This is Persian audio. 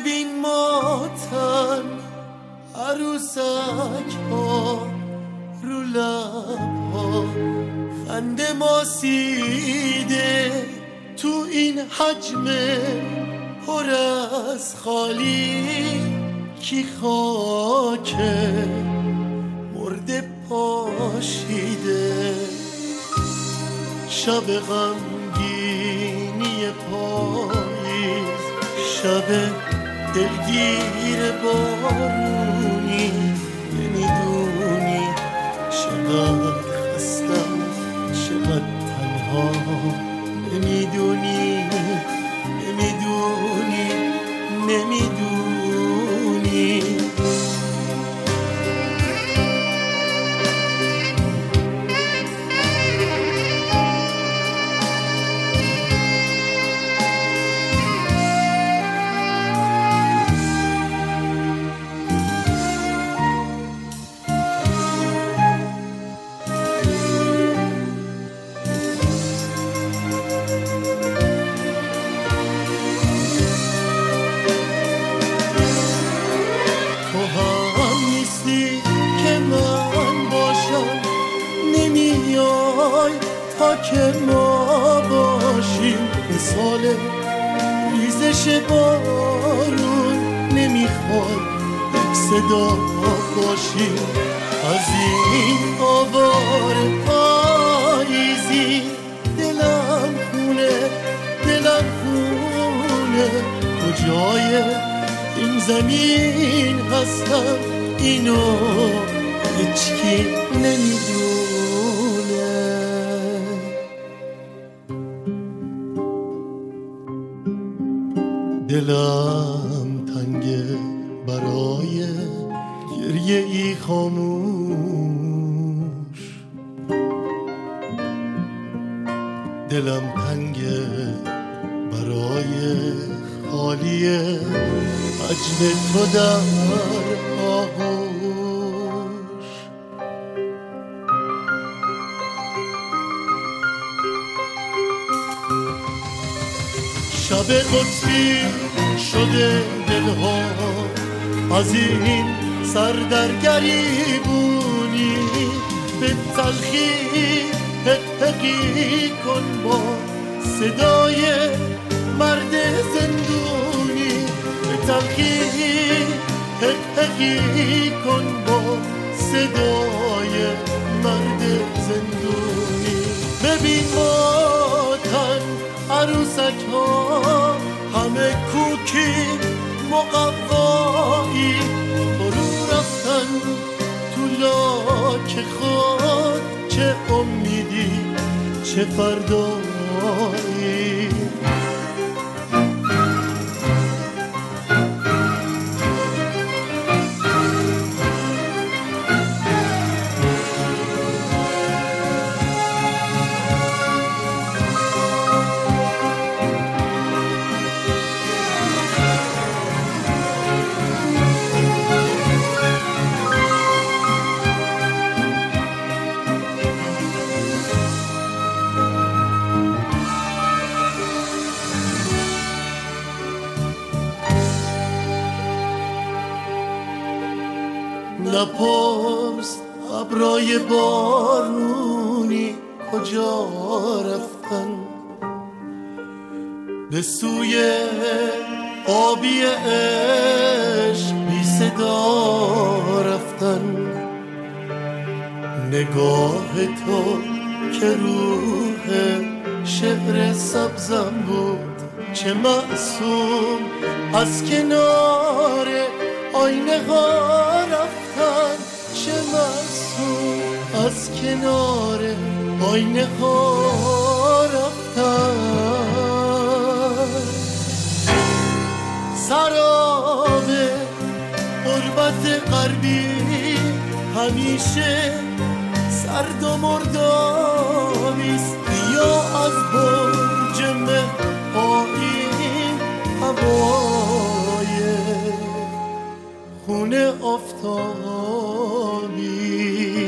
ببین ماتن عروسک ها رو لب ها خنده ماسیده تو این حجم پر از خالی کی خاکه مرده پاشیده شب غمگینی پاییز شب دلگیر بارونی نمیدونی چقدر خستم چقدر تنها نمیدونی نمیدونی نمیدونی تا که ما باشیم مثال ریزش بارون نمیخواد یک صدا باشیم از این آوار پاییزی دلم خونه کجای این زمین هستم اینو هیچکی نمیدونه دلم تنگه برای گریه ای خاموش دلم تنگه برای خالی حجم تو در آغوش شب قطبی شده دلها از این سردرگریبونی به تلخی حقی کن با صدای مرد زندونی به تلخی حقی کن با صدای مرد زندونی ببین ماتن عروسک ها همه کوکی مقوایی فرو رفتن تو لاک خود چه امیدی چه فردایی نپرس ابرای بارونی کجا رفتن به سوی آبی عشق بی صدا رفتن نگاه تو که روح شعر سبزم بود چه معصوم از کنار آینه ها رفتن چه معصوم از کنار آینه ها رفتن سراب غربت غربی همیشه سرد و مردابیست یا از برج مه‌آیین هوای خونه آفتابی